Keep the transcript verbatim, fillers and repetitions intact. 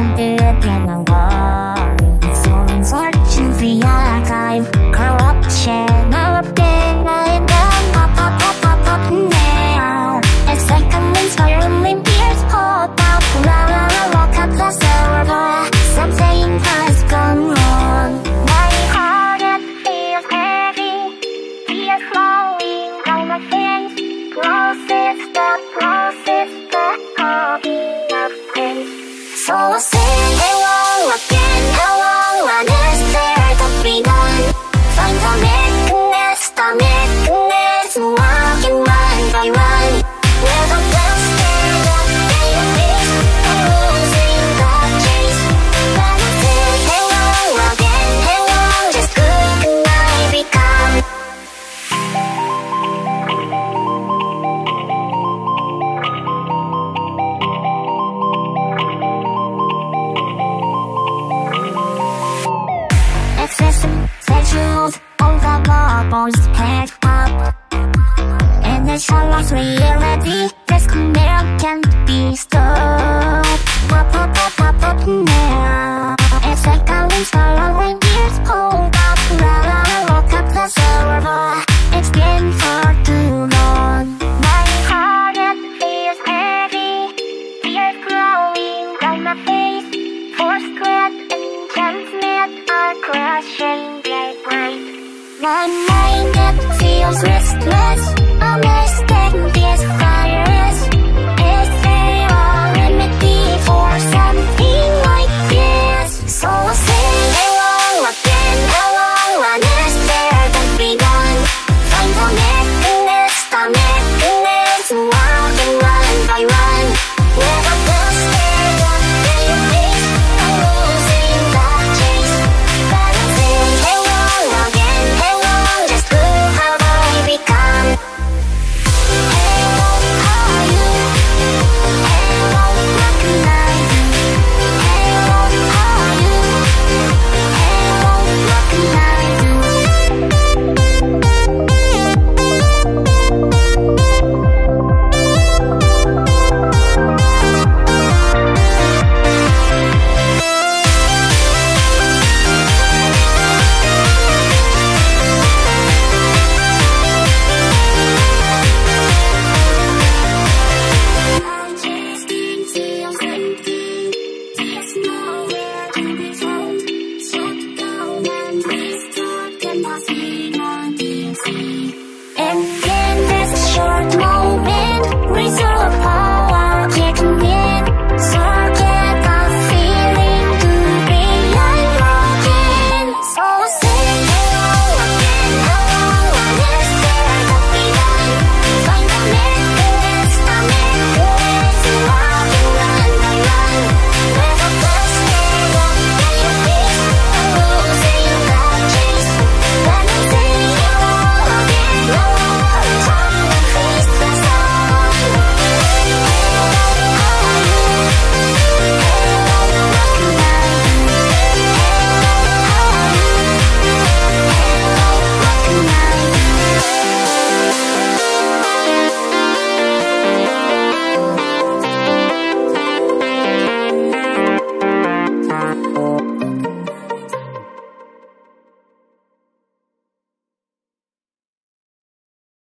blinded in a war. So in search of the archive, corruption, erupting and down, pop, pop, pop, pop, pop, now. It's like an inspiring pierce, pop out, la la la, lock up the server. Something has gone wrong. My heart it feels heavy, tears flowing down my face. Process the process, the hobby of pain. So I say hello again, hello, and is there to be done? Find the madness, the madness, walking one by one. Where the best end of the abyss, I'm losing the chase. But I say hello again, hello, just who can I become? Excessive sexuals, all the bubbles packed up. And the shallows reality, this command can't be stopped. Pop, pop, pop, pop, pop, now. It's like a wind swallowing years, hold up, la la la, lock up the server. It's been far too long. My heart it feels heavy, tears flowing down my face. Forced sweat and transmit are crashing black bright. My mind it feels restless.